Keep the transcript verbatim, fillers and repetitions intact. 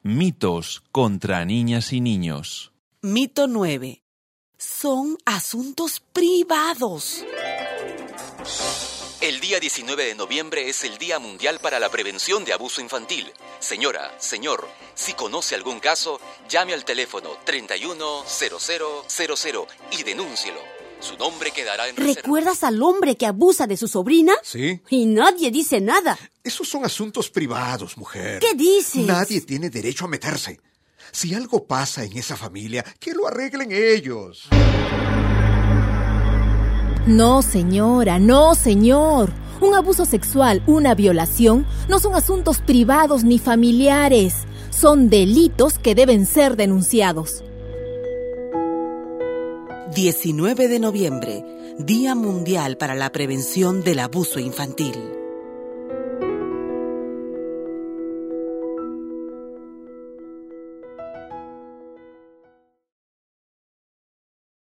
Mitos contra niñas y niños. Mito nueve. Son asuntos privados. El día diecinueve de noviembre es el Día Mundial para la Prevención de Abuso Infantil. Señora, señor, si conoce algún caso, llame al teléfono treinta y uno cero cero cero cero y denúncielo. Su nombre quedará en reserva. ¿Recuerdas al hombre que abusa de su sobrina? Sí. Y nadie dice nada. Esos son asuntos privados, mujer. ¿Qué dices? Nadie tiene derecho a meterse. Si algo pasa en esa familia, que lo arreglen ellos. No, señora, no, señor. Un abuso sexual, una violación, no son asuntos privados ni familiares. Son delitos que deben ser denunciados. diecinueve de noviembre, Día Mundial para la Prevención del Abuso Infantil.